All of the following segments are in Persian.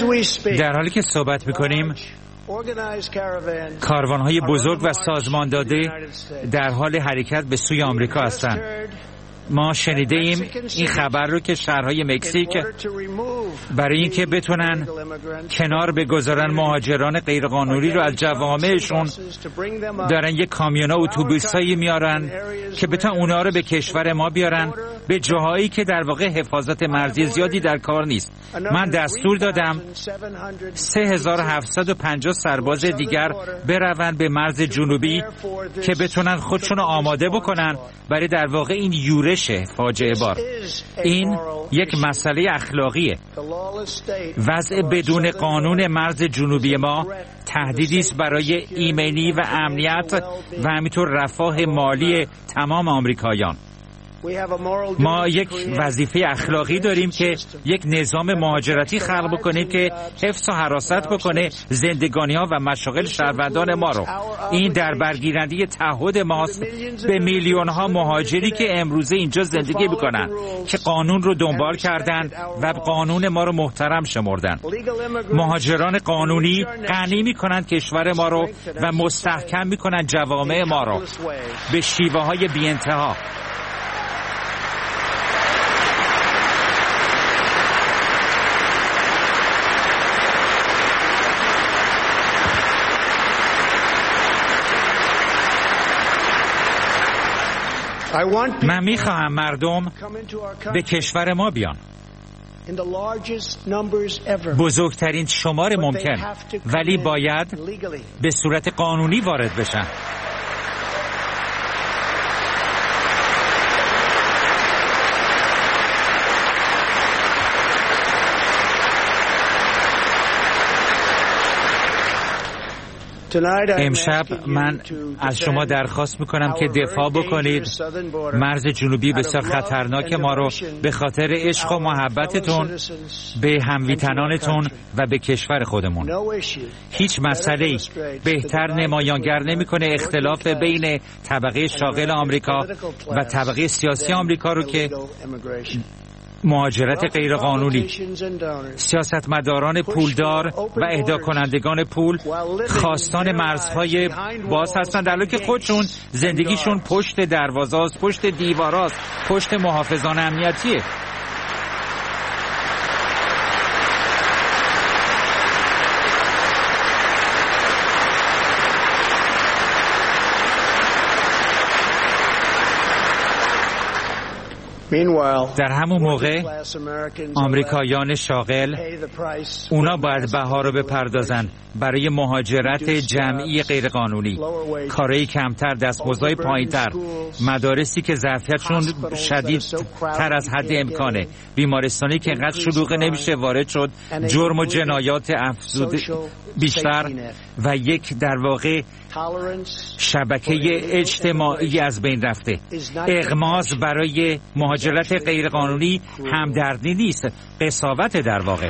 در حالی که صحبت می‌کنیم کاروان‌های بزرگ و سازمان داده در حال حرکت به سوی آمریکا هستند. ما شنیده ایم این خبر رو که شهرهای مکزیک برای اینکه بتونن کنار بگذارن مهاجران غیرقانونی رو از جوامعشون دارن یک کامیونا اتوبوسایی میارن که بتونن اونا رو به کشور ما بیارن، به جاهایی که در واقع حفاظت مرزی زیادی در کار نیست. من دستور دادم 3750 سرباز دیگر برون به مرز جنوبی که بتونن خودشون رو آماده بکنن برای در واقع این یورش فاجعه بار. این یک مسئله اخلاقیه. وضع بدون قانون مرز جنوبی ما تهدیدی است برای ایمنی و امنیت و همینطور رفاه مالی تمام آمریکایان. ما یک وظیفه اخلاقی داریم که یک نظام مهاجرتی خلق بکنیم که حفظ و حراست بکنه زندگانی‌ها و مشاغل شهروندان ما رو. این در برگیرنده تعهد ماست به میلیون‌ها مهاجری که امروزه اینجا زندگی میکنن که قانون رو دنبال کردن و قانون ما رو محترم شمردن. مهاجران قانونی غنی میکنن کشور ما رو و مستحکم میکنن جوامع ما رو به شیوه‌های بی‌انتها. من میخواهم مردم به کشور ما بیان، بزرگترین شمار ممکن، ولی باید به صورت قانونی وارد بشن. امشب من از شما درخواست میکنم که دفاع بکنید. مرز جنوبی بسیار خطرناک ما رو به خاطر عشق و محبتتون به هموطنانتون و به کشور خودمون. هیچ مسئله‌ای بهتر نمایانگر نمیکنه اختلاف بین طبقه شاغل آمریکا و طبقه سیاسی آمریکا رو که مهاجرت غیرقانونی. سیاستمداران پولدار و اهدا کنندگان پول خواستان مرزهای باز هستند، در حالی که خودشون زندگیشون پشت دروازه‌است، پشت دیواراست، پشت محافظان امنیتیه. در همون موقع آمریکایان شاغل اونا باید بها رو بپردازن برای مهاجرت جمعی غیرقانونی، کارهای کمتر، دستمزدهای پایینتر، مدارسی که ظرفیتشون شدید تر از حد امکانه، بیمارستانی که انقدر شلوغ نمیشه وارد شد، جرم و جنایات افزوده بیشتر و یک در واقع شبکه اجتماعی از بین رفته. اغماض برای مهاجرت غیرقانونی همدردی نیست، قساوت در واقع.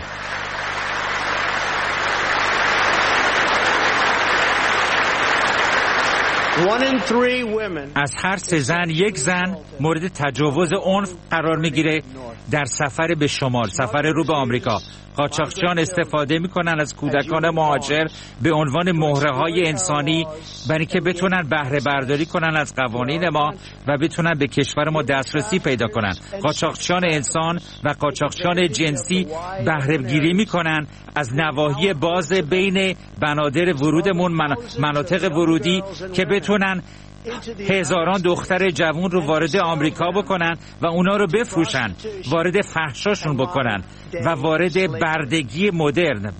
از هر 3 زن 1 زن مورد تجاوز عنف قرار میگیره در سفر به شمال، سفر رو به آمریکا. قاچاقچیان استفاده میکنن از کودکان مهاجر به عنوان مهره‌های انسانی برای که بتونن بهره برداری کنن از قوانین ما و بتونن به کشور ما دسترسی پیدا کنن. قاچاقچیان انسان و قاچاقچیان جنسی بهره گیری میکنن از نواحی باز بین بنادر ورودمون، مناطق ورودی، که بتونن هزاران دختر جوان رو وارد آمریکا بکنن و اونا رو بفروشن، وارد فحشاشون بکنن و وارد بردگی مدرن.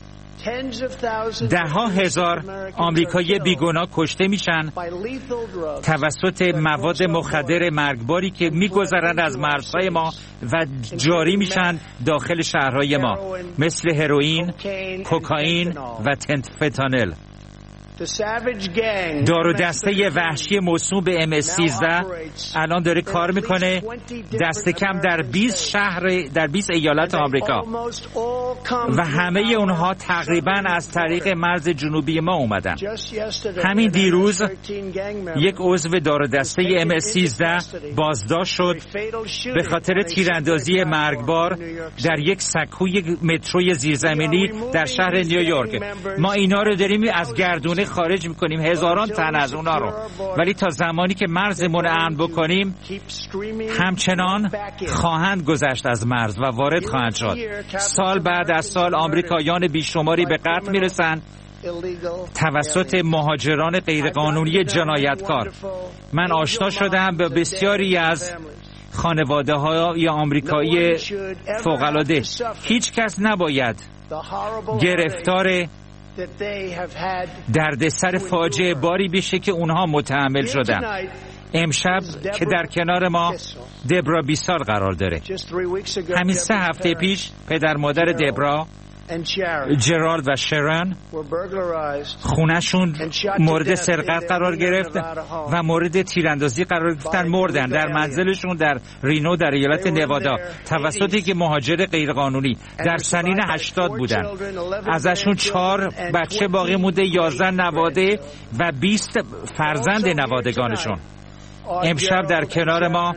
10,000 آمریکایی بیگناه کشته میشن توسط مواد مخدر مرگباری که میگذرن از مرزهای ما و جاری میشن داخل شهرهای ما، مثل هروئین، کوکائین و فتانل. دار و دسته وحشی موسوم به MS-13 الان داره کار میکنه دست کم در 20 شهر در 20 ایالت آمریکا و همه اونها تقریبا از طریق مرز جنوبی ما اومدن. همین دیروز یک عضو دار و دسته MS-13 بازداشت شد به خاطر تیراندازی مرگبار در یک سکوی متروی زیرزمینی در شهر نیویورک. ما اینا رو داریم از گردونه خارج میکنیم، هزاران تن از اونا رو، ولی تا زمانی که مرزمون امن بکنیم همچنان خواهند گذشت از مرز و وارد خواهند شد. سال بعد از سال آمریکایان بیشماری به قتل میرسن توسط مهاجران غیرقانونی جنایتکار. من آشنا شدم به بسیاری از خانواده های آمریکایی فوق‌العاده. هیچ کس نباید گرفتار دردسر فاجعه باری بشه که اونها متحمل شدن. امشب که در کنار ما دبرا بیسار قرار داره. همین 3 هفته پیش پدر مادر دبرا، جرالد و شرون، خونهشون مورد سرقت قرار گرفت و مورد تیراندازی قرار گرفتن، مردن در منزلشون در رینو در ایالت نوادا توسط که مهاجر غیرقانونی در سنین 80 بودن. ازشون 4 بچه باقی مونده، 11 نواده و 20 فرزند نوادگانشون. امشب در کنار ما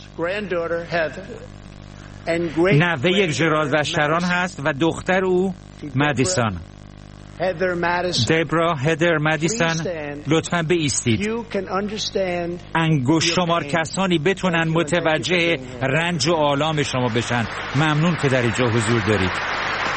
نوه جرالد و شرون هست و دختر او مدیسون. دبرا هدر مدیسون، لطفاً بایستید. انگشت شمار کسانی بتونن متوجه رنج و آلام شما بشن. ممنون که در اینجا حضور دارید.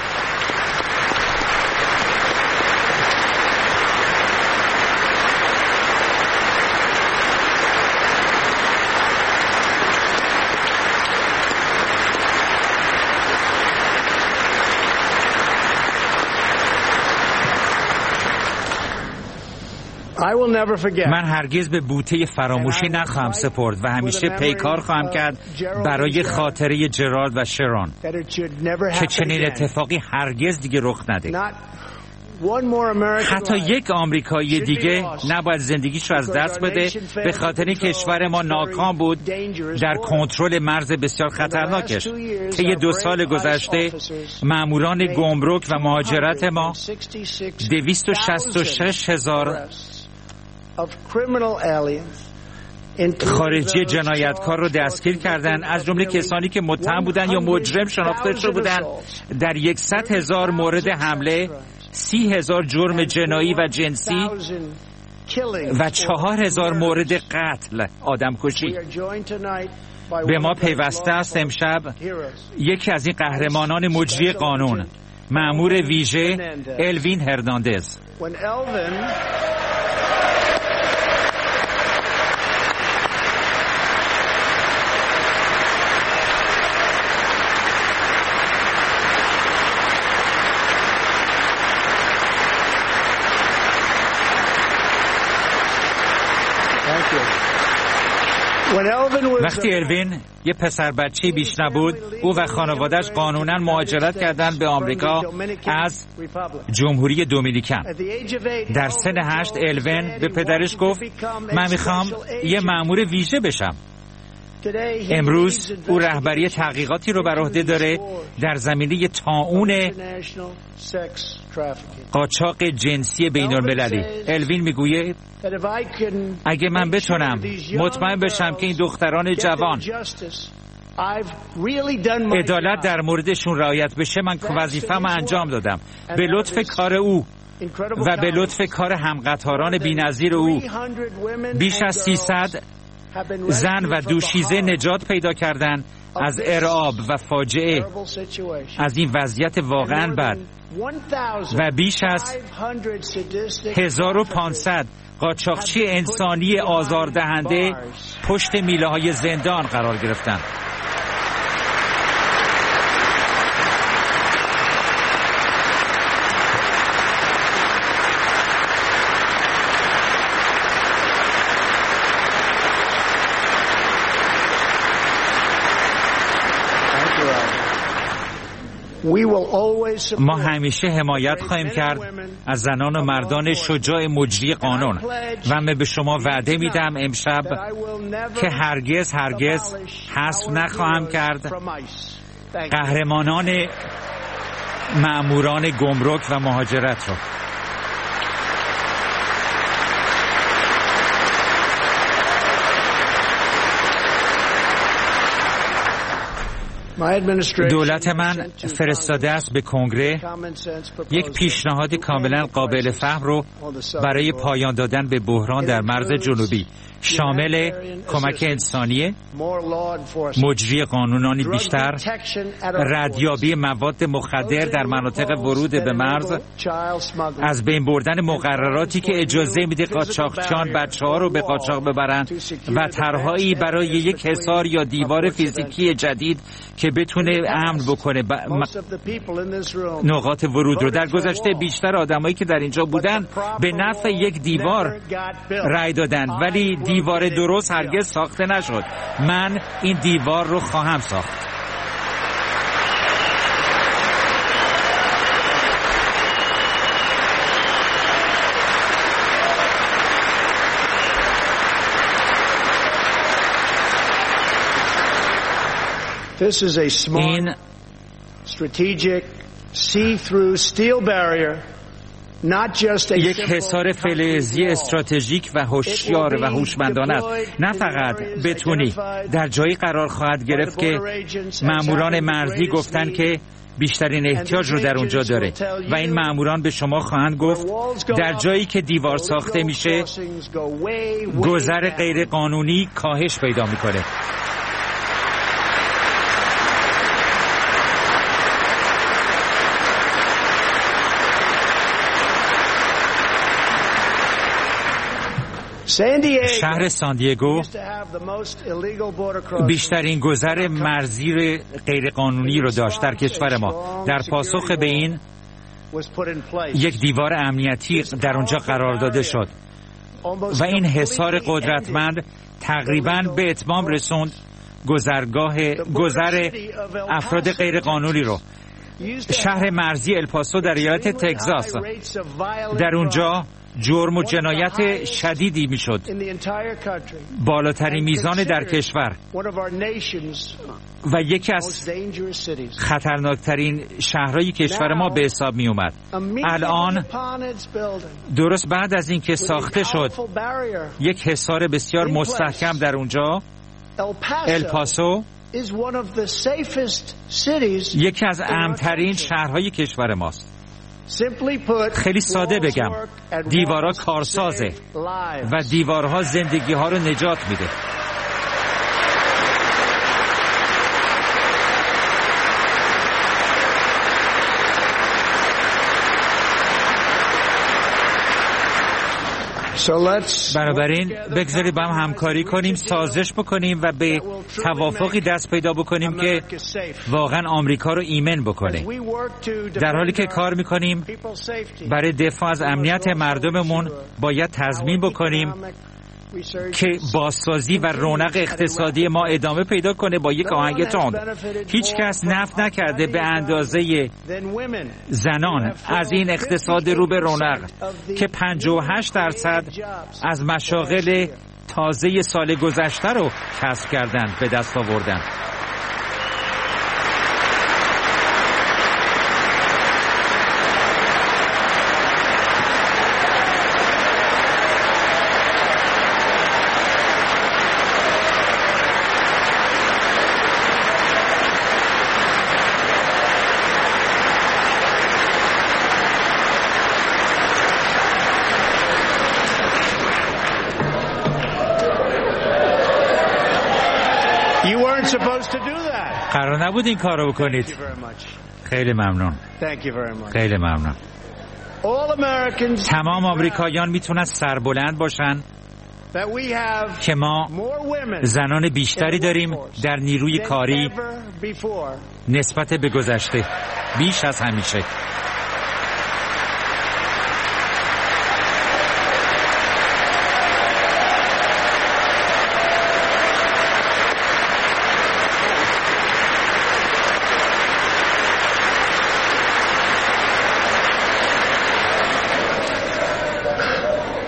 من هرگز به بوته فراموشی نخواهم سپرد و همیشه پیکار خواهم کرد برای خاطره جرالد و شرون که چنین اتفاقی هرگز دیگه رخ نده. حتی یک آمریکایی دیگه نباید زندگیش رو از دست بده به خاطر کشور ما ناکام بود در کنترل مرز بسیار خطرناکش. طی 2 سال گذشته ماموران گمرک و مهاجرت ما 266,000 خارجی جنایتکار رو دستگیر کردن، از جمله کسانی که متهم بودن یا مجرم شناخته شده بودن. در 100,000 مورد حمله، 30,000 جرم جنایی و جنسی و 4,000 مورد قتل، آدمکشی. به ما پیوسته است امشب یکی از این قهرمانان مجری قانون، مأمور ویژه الوین هرناندز. وقتی الوین یه پسر بچه بیش نبود، او و خانواده‌اش قانونا مهاجرت کردند به آمریکا از جمهوری دومینیکن. در سن 8 الوین به پدرش گفت من میخوام یه مأمور ویژه بشم. امروز او رهبری تحقیقاتی رو بر عهده داره در زمینه طاعون قاچاق جنسی بین‌المللی. الوین میگوید اگه من بتونم مطمئن بشم که این دختران جوان عدالت در موردشون رعایت بشه، من وظیفه‌مو انجام دادم. به لطف کار او و به لطف کار همقطاران بی‌نظیر او بیش از 300 زن و دوشیزه نجات پیدا کردن از ارعاب و فاجعه، از این وضعیت واقعا بد، و بیش از 1500 قاچاقچی انسانی آزاردهنده پشت میله های زندان قرار گرفتند. ما همیشه حمایت خواهیم کرد از زنان و مردان شجاع مجری قانون و من به شما وعده میدم امشب که هرگز حذف نخواهم کرد قهرمانان مأموران گمرک و مهاجرت رو. دولت من فرستاده است به کنگره یک پیشنهاد کاملا قابل فهم رو برای پایان دادن به بحران در مرز جنوبی، شامل کمک انسانی، مجری قانونانی بیشتر، ردیابی مواد مخدر در مناطق ورود به مرز، از بین بردن مقرراتی که اجازه میده قاچاقچیان بچه‌ها رو به قاچاق ببرن و طرحهایی برای یک حصار یا دیوار فیزیکی جدید که بتونه امن بکنه نقاط ورود رو. در گذشته بیشتر آدمایی که در اینجا بودن به نفع یک دیوار رأی دادند، ولی دیوار درست هرگز ساخته نشد. من این دیوار رو خواهم ساخت. این یک حصار فلزی استراتژیک و هوشیار و هوشمندانه است. نه فقط بتونی در جایی قرار خواهد گرفت که ماموران مرزی گفتن که بیشترین احتیاج رو در اونجا داره و این ماموران به شما خواهند گفت در جایی که دیوار ساخته میشه گذر غیر قانونی کاهش پیدا میکنه. شهر ساندیگو بیشترین گذر مرزی غیرقانونی رو داشت در کشور ما. در پاسخ به این یک دیوار امنیتی در اونجا قرار داده شد و این حصار قدرتمند تقریباً به اتمام رسوند گذر افراد غیرقانونی رو. شهر مرزی الپاسو در ایالت تگزاس، در اونجا جرم و جنایت شدیدی میشد. بالاترین میزان در کشور و یکی از خطرناکترین شهرهای کشور ما به حساب می اومد. الان درست بعد از اینکه ساخته شد یک حصار بسیار مستحکم در اونجا، الپاسو یکی از امن‌ترین شهرهای کشور ماست. خیلی ساده بگم، دیوارها کارسازه و دیوارها زندگی‌ها رو نجات میده. بنابراین بگذارید با هم همکاری کنیم، سازش بکنیم و به توافقی دست پیدا بکنیم که واقعا آمریکا رو ایمن بکنه. در حالی که کار میکنیم برای دفاع از امنیت مردممون باید تضمین بکنیم که بازسازی و رونق اقتصادی ما ادامه پیدا کنه با یک آهنگ تند. هیچ کس نفع نکرده به اندازه زنان از این اقتصاد رو به رونق که 58% از مشاغل تازه سال گذشته رو کسب کردن، به دست آوردن. قرار نبود این کارو بکنید. خیلی ممنون. خیلی ممنون. تمام آمریکاییان میتونن سربلند باشن که ما زنان بیشتری داریم در نیروی کاری نسبت به گذشته، بیش از همیشه.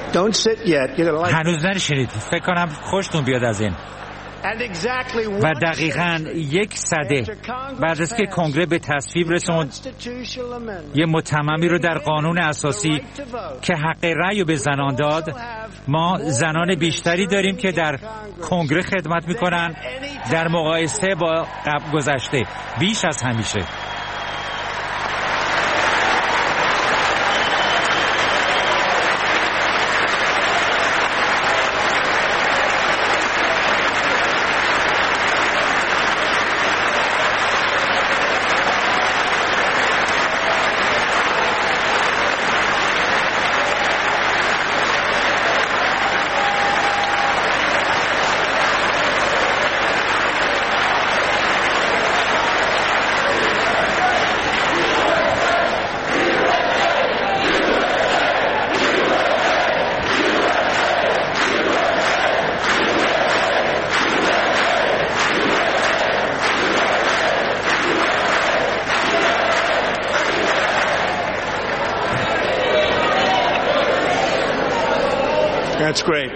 هنوز ننشینید. فکر کنم خوشتون بیاد از این. و دقیقاً 1 سده بعد از که کنگره به تصویب رسوند یه متممی رو در قانون اساسی که حق رأی رو به زنان داد، ما زنان بیشتری داریم که در کنگره خدمت میکنن در مقایسه با قبل گذشته، بیش از همیشه. That's great.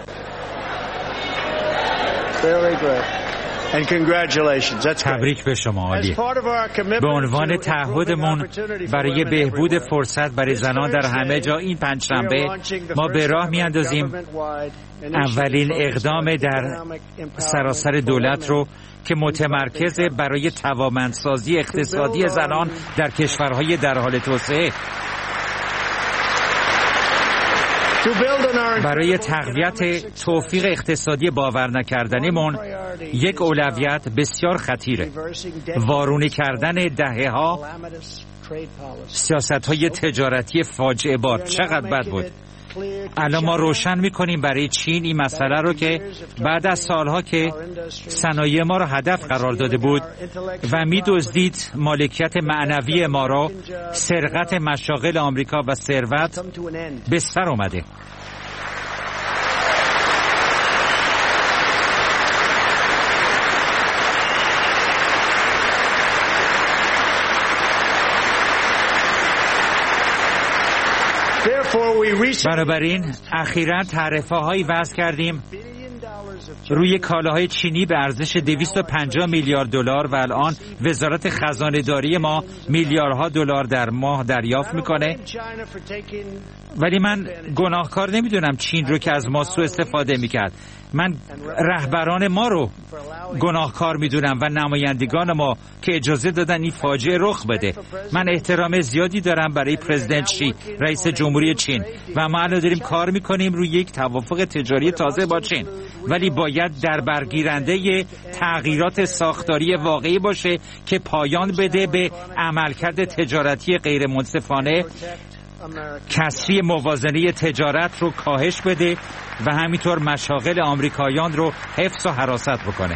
Very good. And congratulations. That's great. تبریک به شما، عالی. به عنوان تعهدمون برای بهبود فرصت برای زنان در همه جا این پنجشنبه ما به راه میاندازیم اولین اقدام در سراسر دولت رو که متمرکز برای توانمندسازی اقتصادی زنان در کشورهای در حال توسعه. برای تقویت توفیق اقتصادی باور نکردنیمون یک اولویت بسیار خطیره: وارونه کردن دهه‌ها سیاست‌های تجارتی فاجعه بار. چقدر بد بود. الان ما روشن می‌کنیم برای چین این مسئله رو که بعد از سالها که صنایع ما رو هدف قرار داده بود و می‌دزدید مالکیت معنوی ما رو، سرقت مشاغل آمریکا و ثروت به سر اومده. بنابراین اخیراً تعرفه‌هایی وضع کردیم روی کالاهای چینی به ارزش 250 میلیارد دلار و الان وزارت خزانه‌داری ما میلیاردها دلار در ماه دریافت میکنه. ولی من گناهکار نمیدونم چین رو که از ما سوء استفاده میکرد. من رهبران ما رو گناهکار میدونم و نمایندگان ما که اجازه دادن این فاجعه رخ بده. من احترام زیادی دارم برای پرزیدنت شی، رئیس جمهوری چین، و ما الان داریم کار میکنیم روی یک توافق تجاری تازه با چین، ولی باید در برگیرنده تغییرات ساختاری واقعی باشه که پایان بده به عملکرد تجارتی غیر منصفانه، کسری موازنه تجارت رو کاهش بده و همینطور مشاغل آمریکاییان رو حفظ و حراست بکنه.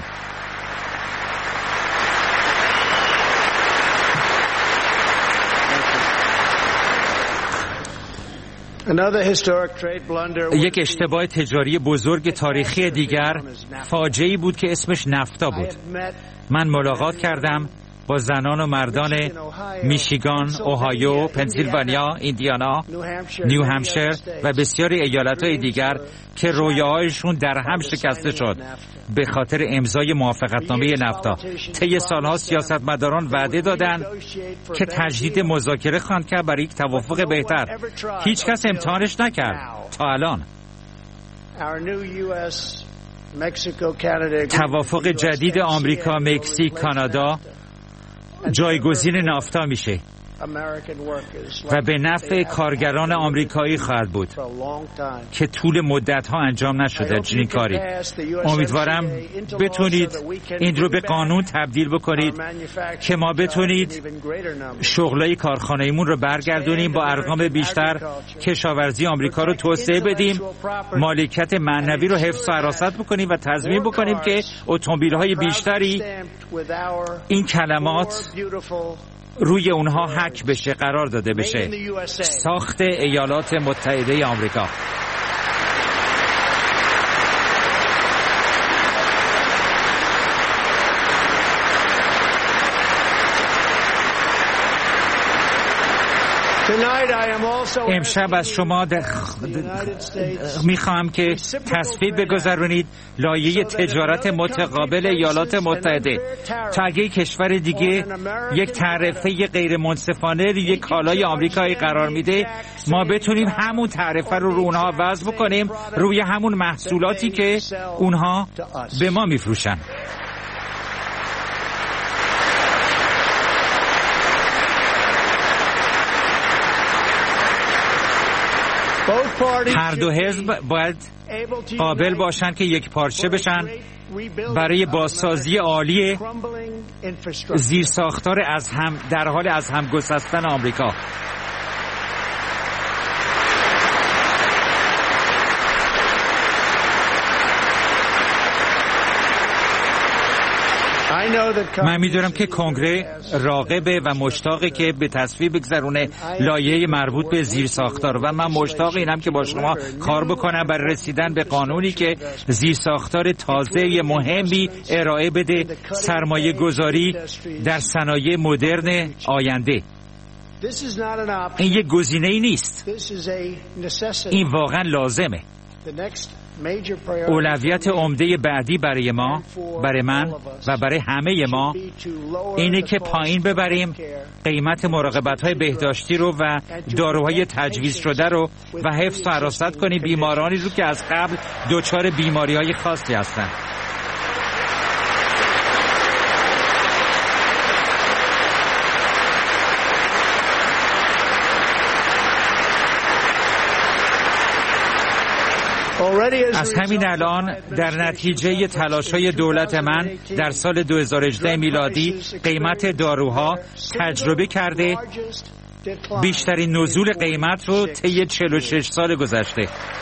یک اشتباه تجاری بزرگ تاریخی دیگر فاجعه‌ای بود که اسمش نفتا بود. من ملاقات کردم با زنان و مردان میشیگان، اوهایو، پنسیلوانیا، ایندیانا، نیو همشر و بسیاری ایالت‌های دیگر که رویاهایشون در هم شکسته شد به خاطر امضای موافقتنامه نفتا. طی سالها سیاستمداران وعده دادند که تجدید مذاکره خواهند کرد برای یک توافق بهتر. هیچ کس امتحانش نکرد تا الان. توافق جدید آمریکا، مکزیک، کانادا جایگزین نافتا میشه و به نفع کارگران آمریکایی خواهد بود که طول مدت‌ها انجام نشده چنین کاری. امیدوارم بتونید این رو به قانون تبدیل بکنید که ما بتونید شغلای کارخانه‌ایمون رو برگردونیم، با ارقام بیشتر کشاورزی آمریکا رو توسعه بدیم، مالکیت معنوی رو حفظ و حراست بکنیم و تضمین بکنیم که اتومبیل‌های بیشتری این کلمات روی اونها حک بشه، قرار داده بشه: ساخت ایالات متحده آمریکا. امشب از شما میخواهم که تصویب بگذارونید لایحه تجارت متقابل ایالات متحده تا اگه کشور دیگه یک تعرفه غیر منصفانه روی کالای آمریکایی قرار میده، ما بتونیم همون تعرفه رو اونها وضع بکنیم روی همون محصولاتی که اونها به ما میفروشن. هر دو حزب باید قابل باشن که یک پارچه بشن برای بازسازی عالی زیرساختار در حال از هم گسستن آمریکا. من میدونم که کنگره راغبه و مشتاقه که به تصویب بگذرونه لایحه مربوط به زیرساختار و من مشتاق اینم که با شما کار بکنم برای رسیدن به قانونی که زیرساختار تازه مهمی ارائه بده سرمایه گذاری در صنایع مدرن آینده. این یک گزینه‌ای نیست، این واقعا لازمه. اولویت عمده بعدی برای ما، برای من و برای همه ما اینه که پایین ببریم قیمت مراقبت‌های بهداشتی رو و داروهای تجویز شده رو و حفظ و حراست کنیم بیمارانی رو که از قبل دچار بیماری‌های خاصی هستند. از همین الان در نتیجه تلاش‌های دولت من در سال 2018 میلادی قیمت داروها تجربه کرده بیشترین نزول قیمت رو طی 46 سال گذشته.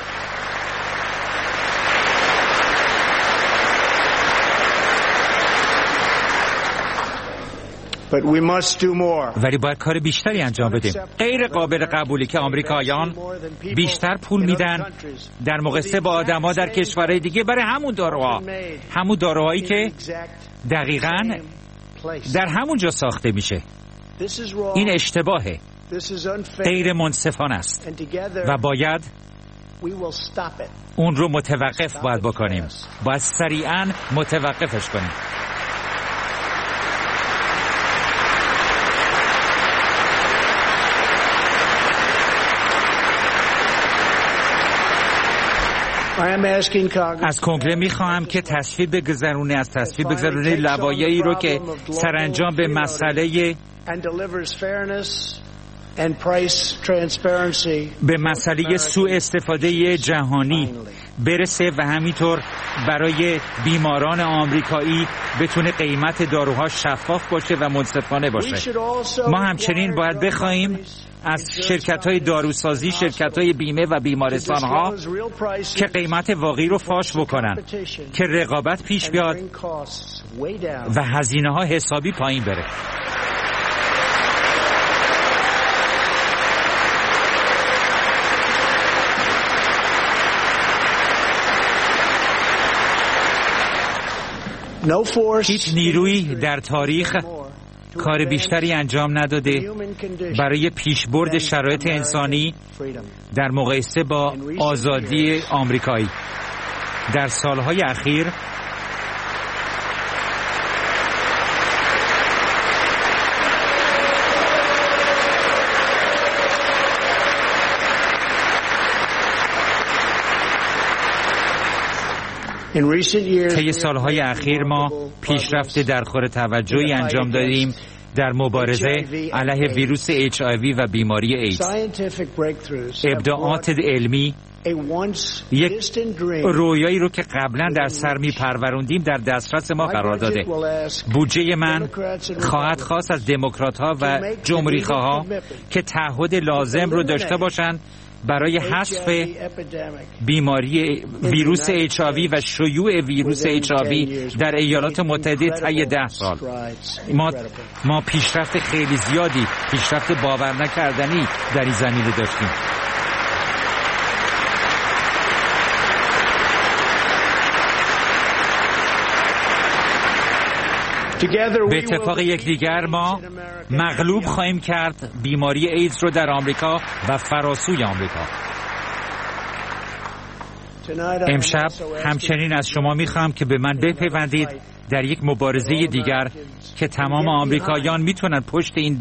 ولی باید کار بیشتری انجام بدیم. غیر قابل قبولی که آمریکایان بیشتر پول میدن در مقایسه با آدم‌ها در کشورهای دیگه برای همون داروهایی که دقیقاً در همون جا ساخته میشه. این اشتباهه، غیر منصفانه است و باید اون رو متوقف بکنیم. باید سریعاً متوقفش کنیم. از کنگره میخواهم که تصویب بگذرونه لوایحی رو که سرانجام به مسئله سوء استفاده جهانی برسه و همینطور برای بیماران آمریکایی بتونه قیمت داروها شفاف باشه و منصفانه باشه. ما همچنین باید بخوایم از شرکت‌های داروسازی، شرکت‌های بیمه و بیمارستان‌ها که قیمت واقعی رو فاش بکنن که رقابت پیش بیاد و هزینه‌ها حسابی پایین بره. هیچ نیرویی در تاریخ کار بیشتری انجام نداده برای پیشبرد شرایط انسانی در مقایسه با آزادی آمریکایی. در سالهای اخیر طی سالهای اخیر ما پیشرفت درخور توجهی انجام دادیم در مبارزه علیه ویروس HIV و بیماری ایدز. ابداعات علمی یک رویایی رو که قبلا در سر می‌پروروندیم در دسترس ما قرار داده. بودجه من خواهد خواست از دموکرات‌ها و جمهوری‌خواها که تعهد لازم رو داشته باشند برای حذف بیماری ویروس HIV و شیوع ویروس HIV در ایالات متحده طی 10 سال. ما پیشرفت خیلی زیادی، پیشرفت باور نکردنی در این زمینه داشتیم. به اتفاق یکدیگر ما مغلوب خواهیم کرد بیماری ایدز رو در آمریکا و فراسوی آمریکا. امشب همچنین از شما میخوام که به من بپیوندید در یک مبارزه دیگر که تمام آمریکاییان میتونن پشت این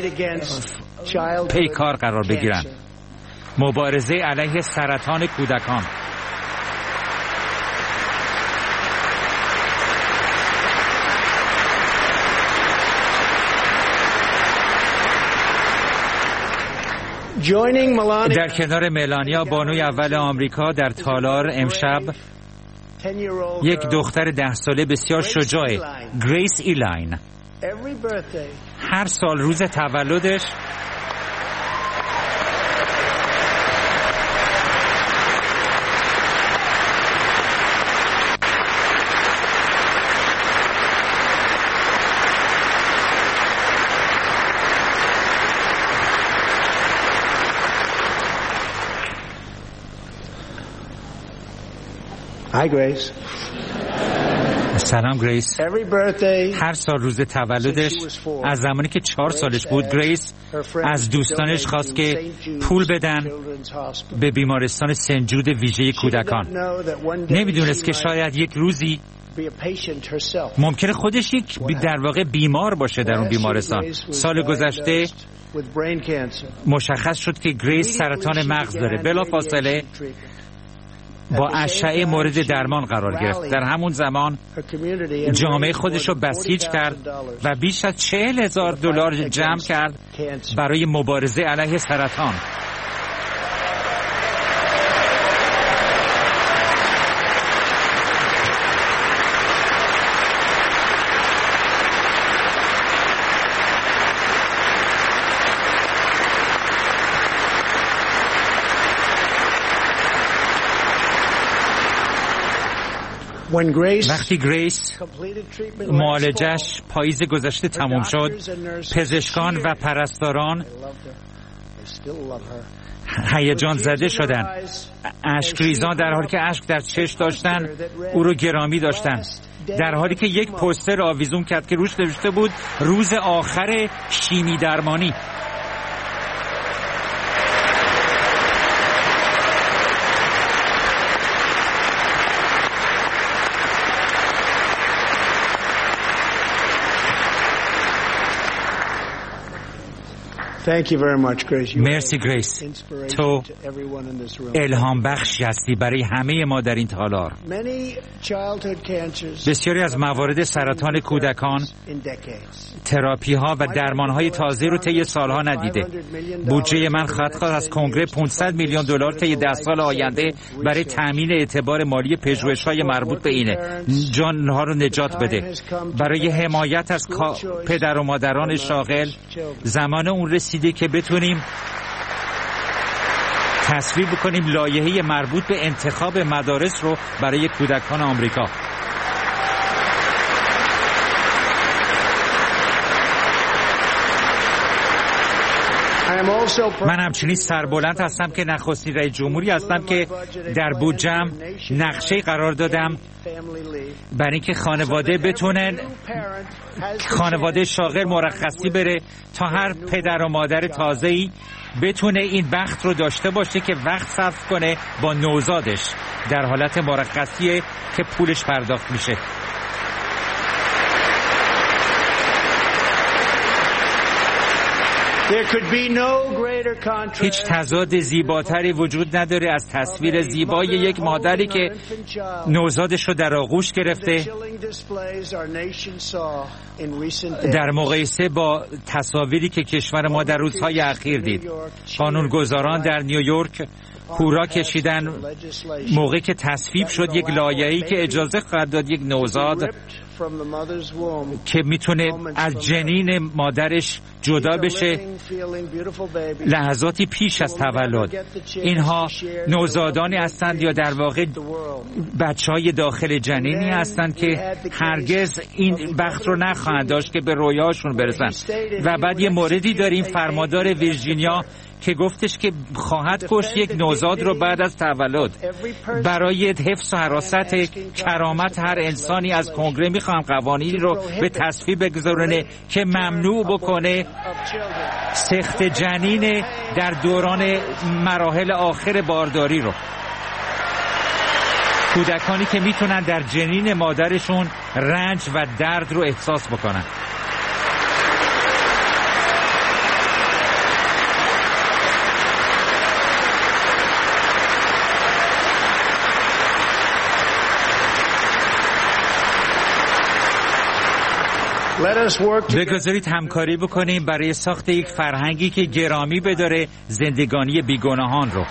پیکار قرار بگیرن. مبارزه علیه سرطان کودکان. در کنار ملانیا بانوی اول آمریکا در تالار امشب یک دختر 10 ساله بسیار شجاع، گریس ایلاین، هر سال روز تولدش Hi, Grace. سلام گریس. هر سال روز تولدش از زمانی که 4 سالش بود گریس از دوستانش خواست که پول بدن به بیمارستان سنت جود ویژه کودکان. نمیدونست که شاید یک روزی ممکنه خودش یک در واقع بیمار باشه در اون بیمارستان. سال گذشته مشخص شد که گریس سرطان مغز داره. بلافاصله با اشعه مورد درمان قرار گرفت. در همون زمان جامعه خودش رو بسیج کرد و بیش از $40,000 جمع کرد برای مبارزه علیه سرطان. وقتی گریس معالجش پاییز گذشته تموم شد، پزشکان و پرستاران هیجان زده شدند. اشکریزان در حالی که اشک در چشم داشتن او رو گرامی داشتن، در حالی که یک پوستر آویزون کرد که روش نوشته بود روز آخر شیمی درمانی. مرسی گریس، تو الهام بخشی هستی برای همه ما در این تالار. بسیاری از موارد سرطان کودکان تراپی ها و درمان های تازه رو طی سالها ندیده. بودجه من خواهد از کنگره $500 میلیون طی 10 سال آینده برای تامین اعتبار مالی پژوهش‌های مربوط به اینه، جانها رو نجات بده. برای حمایت از پدر و مادران شاغل زمان اون رسیده که بتونیم تصویب بکنیم لایحه مربوط به انتخاب مدارس رو برای کودکان آمریکا. من همچنین سربلند هستم که نخستین رئیس جمهوری هستم که در بودجه‌ام نقشه قرار دادم برای اینکه خانواده بتونن، خانواده شاغل مرخصی بره تا هر پدر و مادر تازه‌ای بتونه این بخت رو داشته باشه که وقت صرف کنه با نوزادش در حالت مرخصی که پولش پرداخت میشه. هیچ تضاد زیباتری وجود نداره از تصویر زیبای یک مادری که نوزادش رو در آغوش گرفته در مقایسه با تصاویری که کشور ما در روزهای اخیر دید. قانونگذاران در نیویورک هورا کشیدن موقعی که تصویب شد یک لایحه‌ای که اجازه خواهد داد یک نوزاد که میتونه از جنین مادرش جدا بشه لحظاتی پیش از تولد. اینها نوزادانی هستند یا در واقع بچهای داخل جنینی هستند که هرگز این بخت رو نخواهند داشت که به رویاشون برسن. و بعد یه موردی داریم، فرماندار ویرجینیا که گفتش که خواهد کشت یک نوزاد رو بعد از تولد. برای حفظ و حراست کرامت هر انسانی از کنگره میخوام قوانینی رو به تصویب بگذارونه که ممنوع بکنه سخت جنین در دوران مراحل آخر بارداری رو. کودکانی که میتونن در جنین مادرشون رنج و درد رو احساس بکنن. بگذارید همکاری بکنیم برای ساخت یک فرهنگی که گرامی بداره زندگانی بیگناهان رو.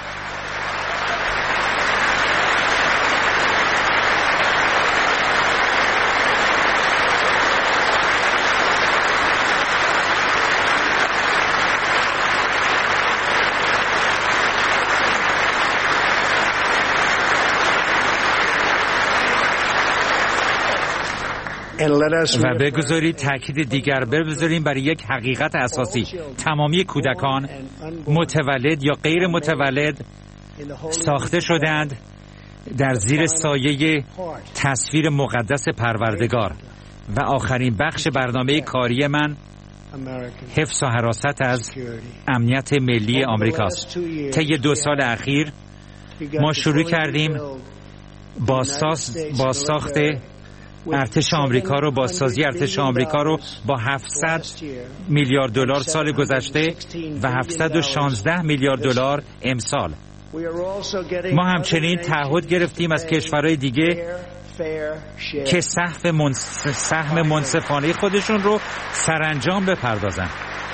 و بگذارید تأکید دیگر بذاریم برای یک حقیقت اساسی: تمامی کودکان متولد یا غیر متولد ساخته شدند در زیر سایه تصویر مقدس پروردگار. و آخرین بخش برنامه کاری من حفظ و حراست از امنیت ملی آمریکاست. طی 2 سال اخیر ما شروع کردیم با ساخت ارتش آمریکا رو، بازسازی ارتش آمریکا رو با 700 میلیارد دلار سال گذشته و 716 میلیارد دلار امسال. ما همچنین تعهد گرفتیم از کشورهای دیگه که سهم منصفانه خودشون رو سرانجام بپردازن.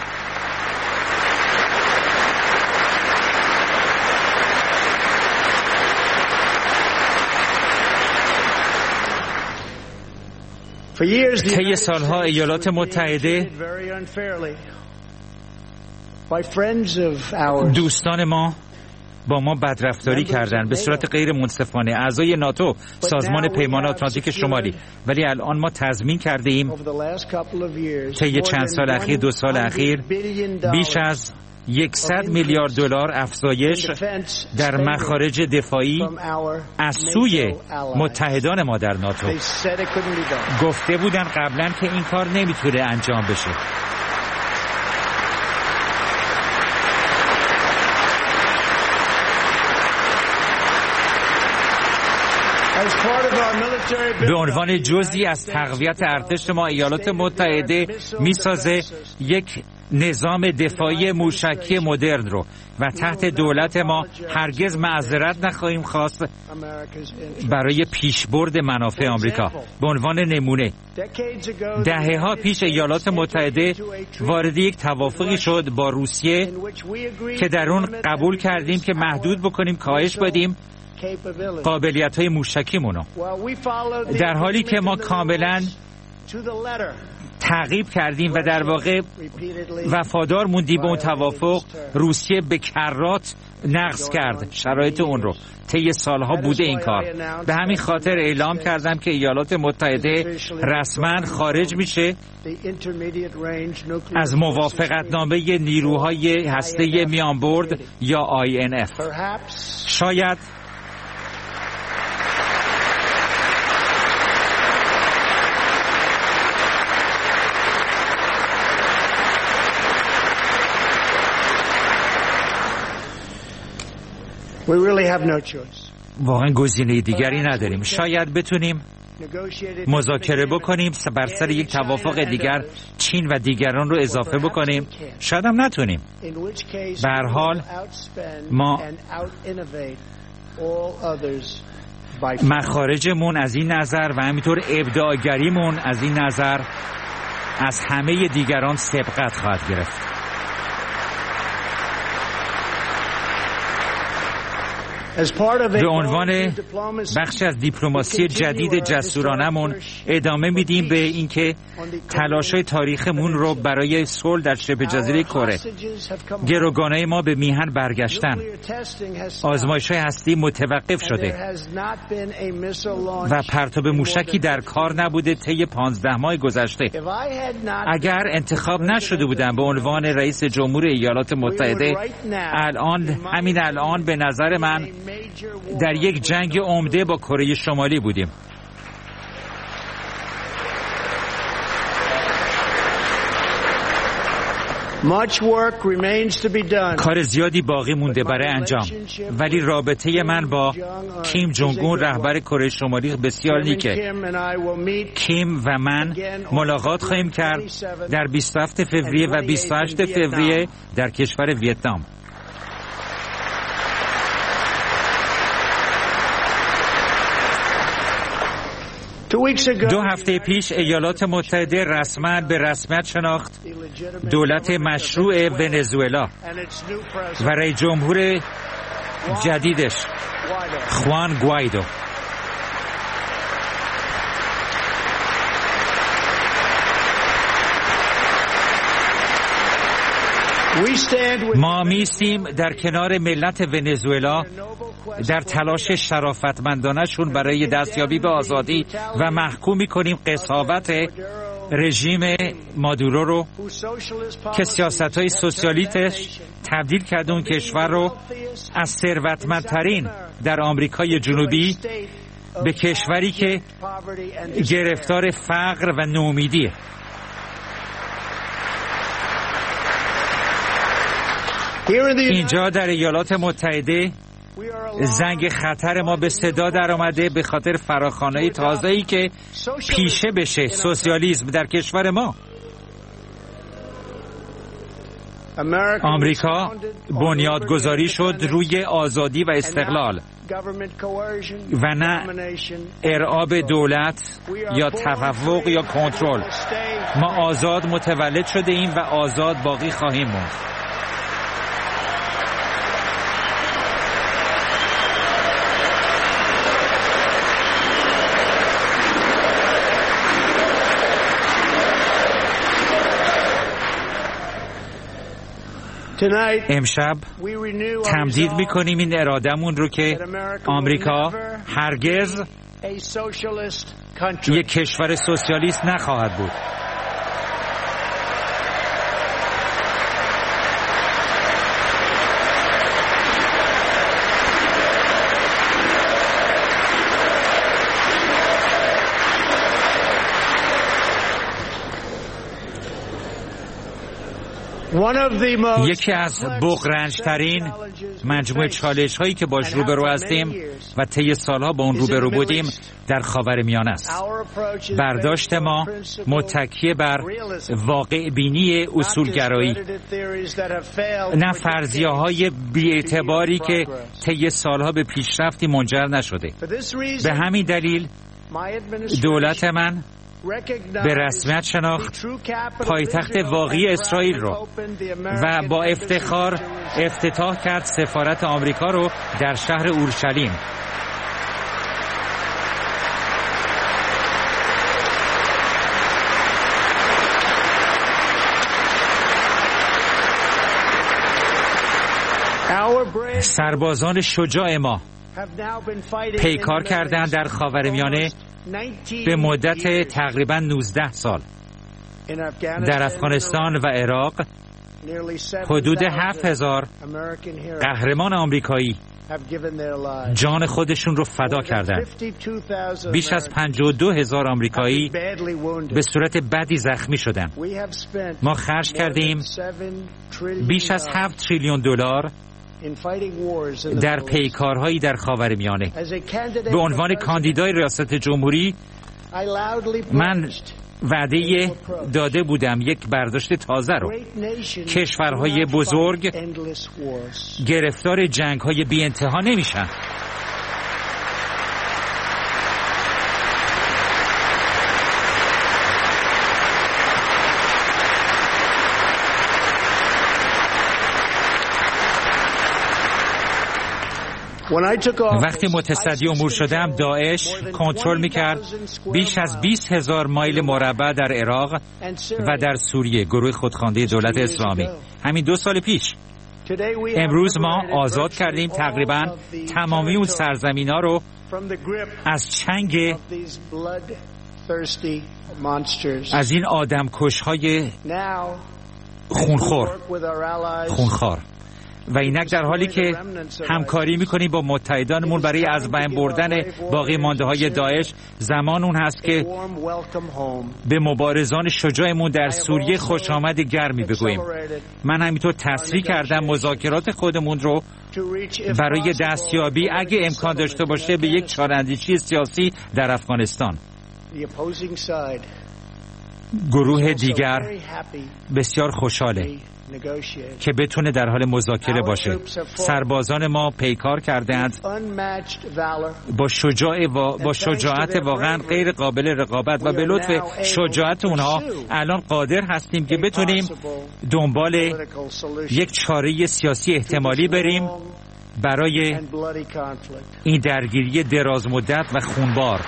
طی سالها ایالات متحده دوستان ما با ما بدرفتاری کردند به صورت غیر منصفانه، اعضای ناتو، سازمان پیمان آتلانتیک شمالی. ولی الان ما تضمین کرده ایم طی چند سال اخیر، 2 سال اخیر، بیش از 100 میلیارد دلار افزایش در مخارج دفاعی از سوی متحدان ما در ناتو. گفته بودن قبلا که این کار نمیتونه انجام بشه. به عنوان جزئی از تقویت ارتش ما، ایالات متحده میسازه یک نظام دفاعی موشکی مدرن رو و تحت دولت ما هرگز معذرت نخواهیم خواست برای پیشبرد منافع آمریکا. به عنوان نمونه، دهه‌ها پیش ایالات متحده وارد یک توافقی شد با روسیه که در اون قبول کردیم که محدود بکنیم، کاهش بدیم قابلیت‌های موشکیمونو، در حالی که ما کاملاً تعقیب کردیم و در واقع وفادار موندیم به اون توافق. روسیه به کرات نقض کرد شرایط اون رو. طی سالها بوده این کار. به همین خاطر اعلام کردم که ایالات متحده رسما خارج میشه از موافقتنامه نیروهای هسته میانبرد یا INF. شاید واقعا گزینه دیگری نداریم. شاید بتونیم مذاکره بکنیم بر سر یک توافق دیگر، چین و دیگران رو اضافه بکنیم. شاید هم نتونیم. به هر حال ما مخارجمون از این نظر و همینطور ابداعگریمون از این نظر از همه دیگران سبقت خواهد گرفت. به عنوان بخش از دیپلماسی جدید جسورانمون ادامه میدیم به اینکه تلاش‌های تاریخمون رو برای صلح در شبه جزیره کره. گروگانای ما به میهن برگشتن. آزمایش‌های هستی متوقف شده و پرتاب موشکی در کار نبوده طی 15 ماه گذشته. اگر انتخاب نشده بودم به عنوان رئیس جمهور ایالات متحده، همین الان به نظر من در یک جنگ عمده با کره شمالی بودیم. کار زیادی باقی مونده برای انجام، ولی رابطه من با کیم جونگ اون رهبر کره شمالی بسیار نیکه. کیم و من ملاقات خواهیم کرد در 27 فوریه و 28 فوریه در کشور ویتنام. دو هفته پیش ایالات متحده رسما به رسمیت شناخت دولت مشروع ونزوئلا و رئیس جمهور جدیدش خوان گوایدو. ما میستیم در کنار ملت ونزوئلا در تلاش شرافتمندانه‌شون برای دستیابی به آزادی و محکوم می‌کنیم قساوت رژیم مادورو رو که سیاست‌های سوسیالیستش تبدیل کرده اون کشور رو از ثروتمندترین در آمریکای جنوبی به کشوری که گرفتار فقر و نومیدیه. اینجا در ایالات متحده زنگ خطر ما به صدا در آمده به خاطر فراخوان‌های تازه‌ای که پیشه بشه سوسیالیسم در کشور ما. آمریکا بنیادگذاری شد روی آزادی و استقلال و نه ارعاب دولت یا تفوق یا کنترل. ما آزاد متولد شده ایم و آزاد باقی خواهیم موند. امشب تمدید میکنیم این ارادمون رو که آمریکا هرگز یک کشور سوسیالیست نخواهد بود. یکی از بغرنج‌ترین مجموعه چالش‌هایی که باش روبرو هستیم و طی سالها با اون روبرو بودیم در خاورمیانه است. برداشت ما متکی بر واقع بینی اصولگرایی، نه فرضیه‌های بی‌اعتباری که طی سالها به پیشرفتی منجر نشده. به همین دلیل دولت من به رسمیت شناخت پایتخت واقعی اسرائیل رو و با افتخار افتتاح کرد سفارت آمریکا رو در شهر اورشلیم. سربازان شجاع ما پیکار کردند در خاورمیانه به مدت تقریباً 19 سال. در افغانستان و عراق حدود 7000 قهرمان آمریکایی جان خودشون رو فدا کردند. بیش از 52,000 آمریکایی به صورت بدی زخمی شدند. ما خرج کردیم بیش از 7 تریلیون دلار در پیکارهایی در خاورمیانه. به عنوان کاندیدای ریاست جمهوری من وعده داده بودم یک برداشت تازه رو. کشورهای بزرگ گرفتار جنگ‌های بی انتها نمیشن. وقتی متصدی امور شدم داعش کنترل میکرد بیش از 20,000 مایل مربع در عراق و در سوریه، گروه خودخوانده دولت اسلامی. همین 2 سال پیش. امروز ما آزاد کردیم تقریبا تمامی اون سرزمینا رو از چنگ از این آدمکش‌های خونخوار. و اینک در حالی که همکاری میکنیم با متحدانمون برای از بین بردن باقی مانده های داعش، زمان اون هست که به مبارزان شجاعمون در سوریه خوش آمد گرمی بگوییم. من همینطور تصریح کردم مذاکرات خودمون رو برای دستیابی اگه امکان داشته باشه به یک چاره‌اندیشی سیاسی در افغانستان. گروه دیگر بسیار خوشحاله که بتونه در حال مذاکره باشه. سربازان ما پیکار کردند با شجاعت واقعا غیر قابل رقابت و به لطف شجاعت اونها الان قادر هستیم که بتونیم دنبال یک چاره سیاسی احتمالی بریم برای این درگیری دراز مدت و خونبار.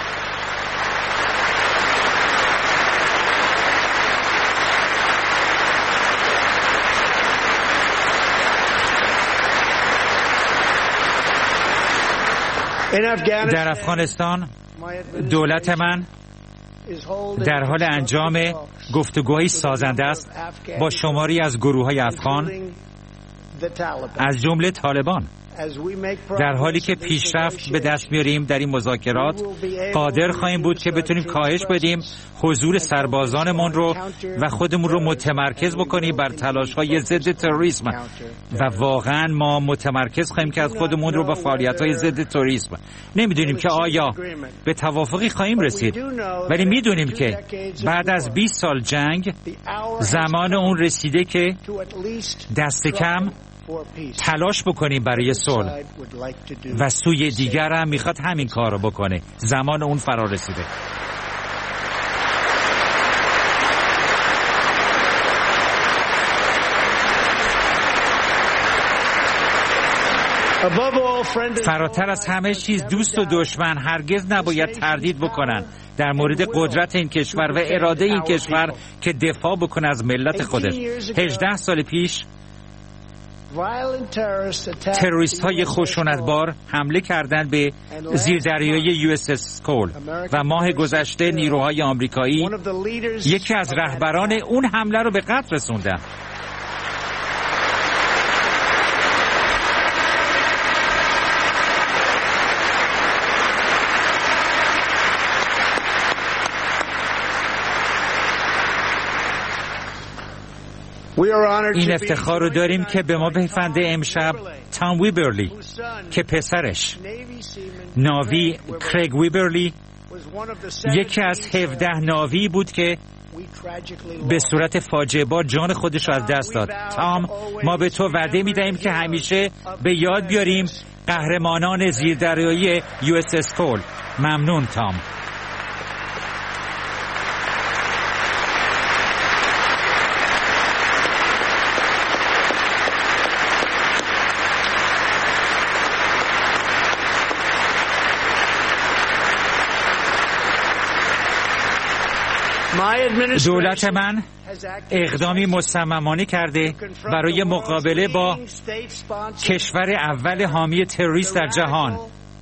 در افغانستان دولت من در حال انجام گفتگوهای سازنده است با شماری از گروه‌های افغان از جمله طالبان. در حالی که پیشرفت به دست میاریم در این مذاکرات، قادر خواهیم بود که بتونیم کاهش بدیم حضور سربازانمون رو و خودمون رو متمرکز بکنیم بر تلاش‌های ضد تروریسم و واقعا ما متمرکز خواهیم کرد خودمون رو با فعالیت‌های ضد تروریسم. نمیدونیم که آیا به توافقی خواهیم رسید، ولی میدونیم که بعد از 20 سال جنگ زمان اون رسیده که دست کم تلاش بکنیم برای صلح و سوی دیگر هم میخواد همین کار رو بکنه. زمان اون فرا رسیده. فراتر از همه چیز دوست و دشمن هرگز نباید تردید بکنن در مورد قدرت این کشور و اراده این کشور که دفاع بکنه از ملت خودش. 18 سال پیش تروریست های خشونتبار حمله کردند به زیردریایی USS کول و ماه گذشته نیروهای آمریکایی یکی از رهبران اون حمله رو به قتل رسوندن. این افتخار رو داریم که به ما بفنده امشب تام ویبرلی که پسرش ناوی کریگ ویبرلی یکی از 17 ناوی بود که به صورت فاجعه بار جان خودش رو از دست داد. تام، ما به تو وعده میدهیم که همیشه به یاد بیاریم قهرمانان زیردریایی USS کول. ممنون تام. دولت من اقدامی مصممانه کرده برای مقابله با کشور اول حامی تروریست در جهان،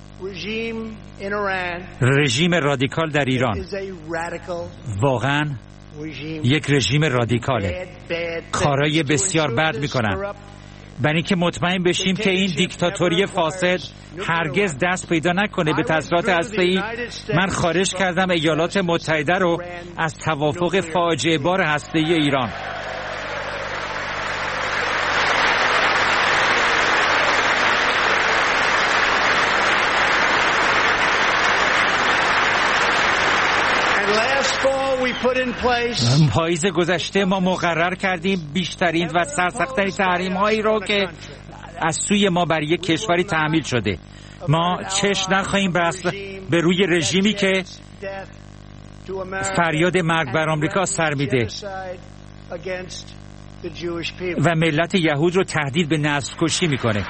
رژیم رادیکال در ایران. واقعا یک رژیم رادیکاله، کارهای بسیار بد میکنن. برای اینکه مطمئن بشیم که این دیکتاتوری فاسد هرگز دست پیدا نکنه به تسلیحات هسته‌ای، من خارج کردم ایالات متحده رو از توافق فاجعه بار هسته‌ای ایران. پاییز گذشته ما مقرر کردیم بیشترین و سرسخت‌ترین تحریم‌هایی رو که از سوی ما بر یک کشوری تحمیل شده. ما چشم نخواهیم بست به روی رژیمی که فریاد مرگ بر آمریکا سر میده و ملت یهود رو تهدید به نسل کشی میکنه.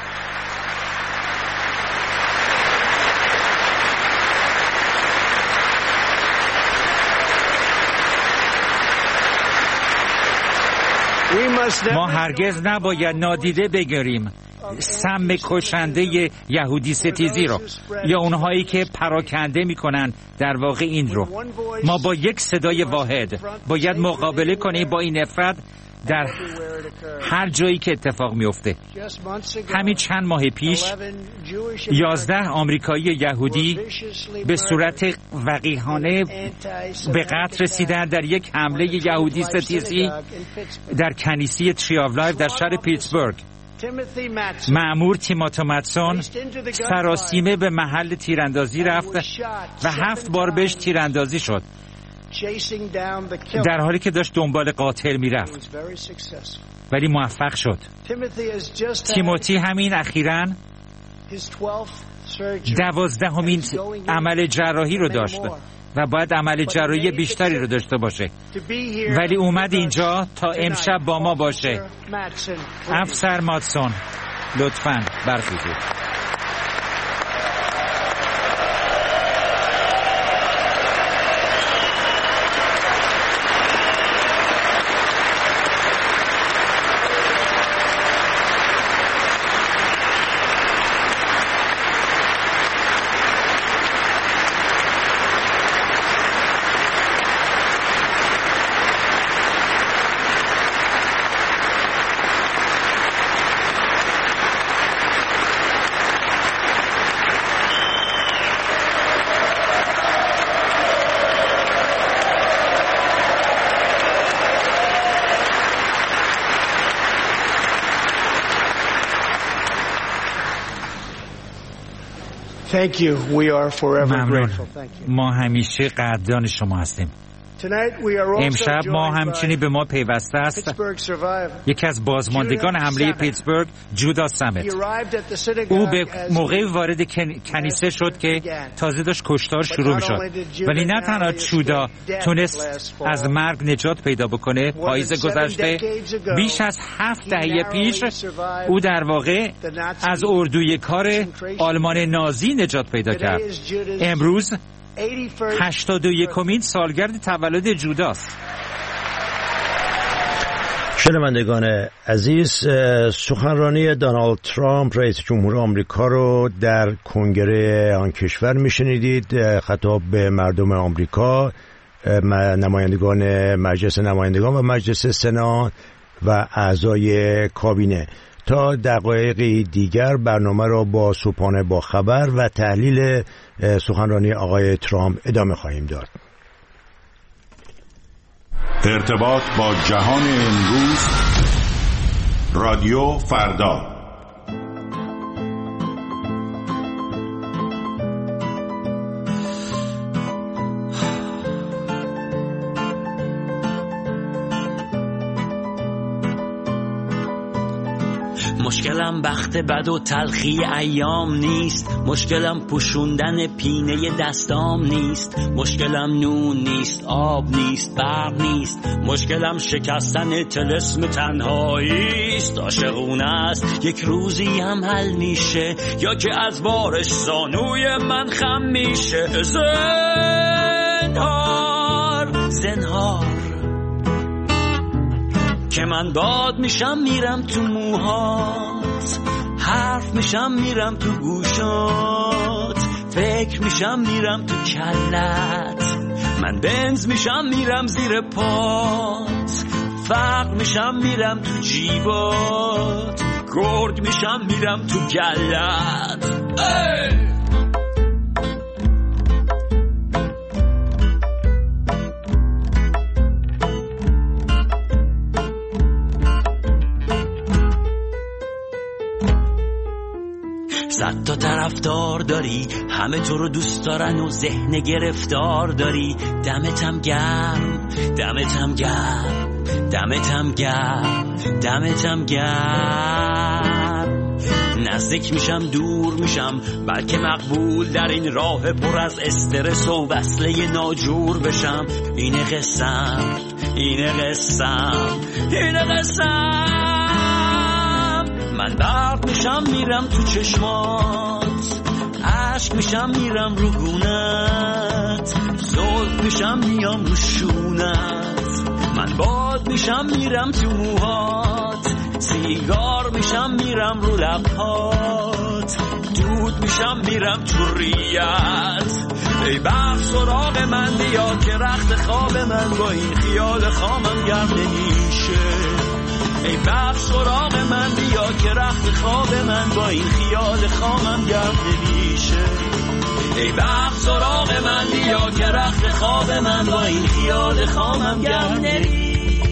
ما هرگز نباید نادیده بگیریم سم کشنده یهودی ستیزی رو یا اونهایی که پراکنده میکنن در واقع این رو. ما با یک صدای واحد باید مقابله کنیم با این نفرت در هر جایی که اتفاق میفته. همین چند ماه پیش 11 آمریکایی یهودی به صورت وقیحانه به قتل رسیدند در یک حمله یهودی ستیزی در کنیسه تری آف لایف در شهر پیتسبورگ. مأمور تیموتی ماتسون سراسیمه به محل تیراندازی رفت و 7 بار بهش تیراندازی شد در حالی که داشت دنبال قاتل میرفت، ولی موفق شد. تیموتی همین اخیراً 12مین عمل جراحی رو داشت و باید عمل جراحی بیشتری رو داشته باشه، ولی اومد اینجا تا امشب با ما باشه. افسر ماتسون لطفاً برخیزید. Thank you. We are forever grateful. Thank you. ما همیشه قدردان شما هستیم. امشب ما همچنین به ما پیوسته است یکی از بازماندگان حمله پیتسبورگ، جودا سمت. او به موقعی وارد کنیسه شد که تازه داشت کشتار شروع می شد، ولی نه تنها جودا تونست از مرگ نجات پیدا بکنه. پاییز گذشته بیش از 7 دهه پیش او در واقع از اردوی کار آلمان نازی نجات پیدا کرد. امروز 81مین سالگرد تولد جوداست. شنوندگان عزیز، سخنرانی دونالد ترامپ رئیس جمهور آمریکا رو در کنگره آن کشور میشنیدید. خطاب به مردم آمریکا، نمایندگان مجلس نمایندگان و مجلس سنا و اعضای کابینه. تا دقایقی دیگر برنامه را با صبحانه با خبر و تحلیل سخنرانی آقای ترامپ ادامه خواهیم داد. ارتباط با جهان امروز، رادیو فردا. مشکلم بخت بد و تلخی ایام نیست، مشکلم پوشوندن پینه دستام نیست، مشکلم نون نیست، آب نیست، برق نیست، مشکلم شکستن طلسم تنهاییست. عاشقونه است یک روزی هم حل میشه، یا که از بارش زانوی من خم میشه. زنهار که من باد میشم میرم تو موهات، حرف میشم میرم تو گوشات، فکر میشم میرم تو کلت، من بنز میشم میرم زیر پات، فقر میشم میرم تو جیبات، گرد میشم میرم تو گلت. صد تا طرفدار داری، همه تو رو دوست دارن و ذهن گرفتار داری. دمتم گرم، دمتم گرم، دمتم گرم، دمتم گرم. نزدیک میشم دور میشم، بلکه مقبول در این راه پر از استرس و وصله ناجور بشم. اینه قسم، اینه قسم، اینه قسم. من برق میشم میرم تو چشمات، عشق میشم میرم رو گونت، زلف میشم میام رو شونت. من باد میشم میرم تو موهات، سیگار میشم میرم رو لبهات، دود میشم میرم تو ریت. ای برق سراغ من بیا که رخت خواب من با این خیال خامم گرم نمیشه. ای برق سراغ من بیا که رخت خواب من با این خیال خامم گرم نمیشه. ای برق سراغ من بیا که رخت خواب من با این خیال خامم گرم نمیشه.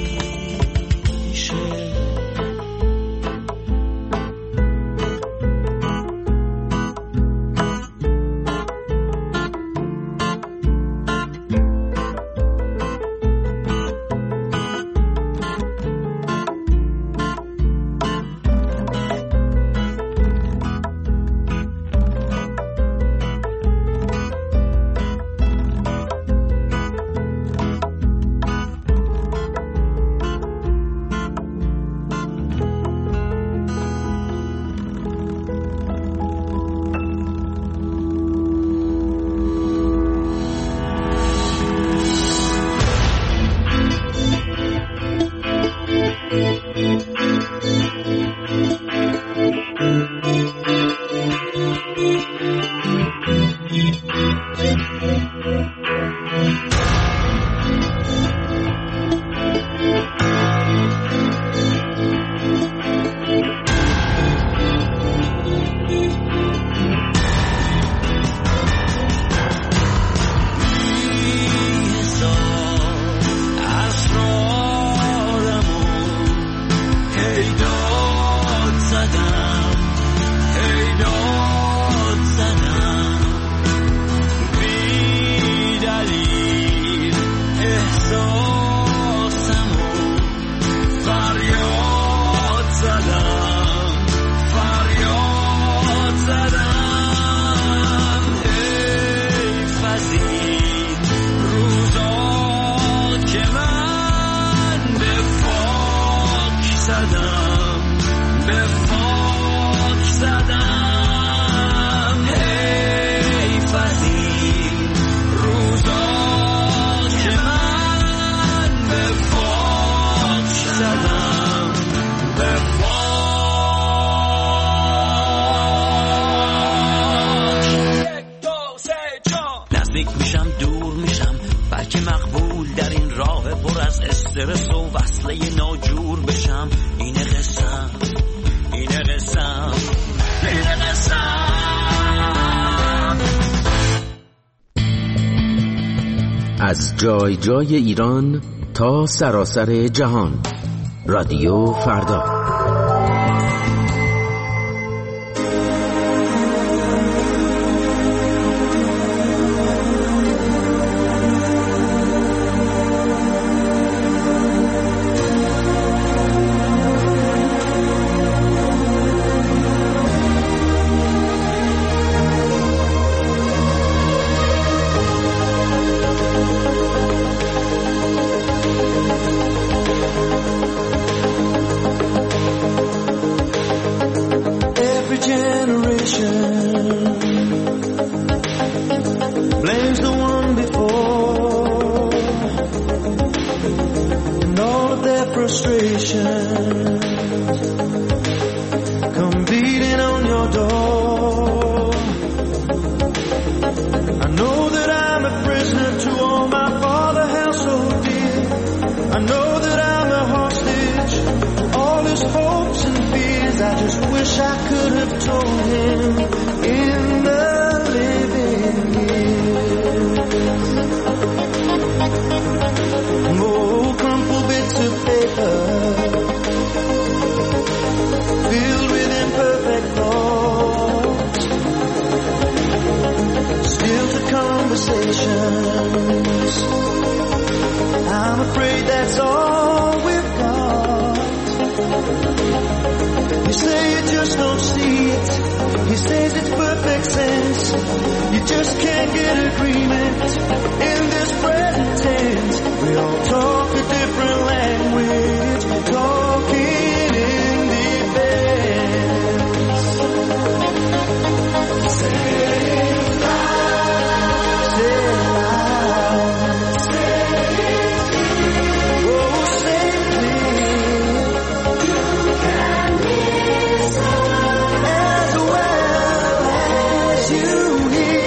از جای جای ایران تا سراسر جهان، رادیو فردا. I'm afraid that's all we've got. You say you just don't see it. He says it's perfect sense. You just can't get agreement in this present tense. We all talk a different language, talking in defense. Say it loud, say it loud, say it clear. Oh, say it clear. You can listen as well as you hear.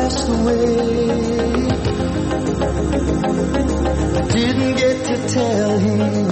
passed away. Didn't get to tell him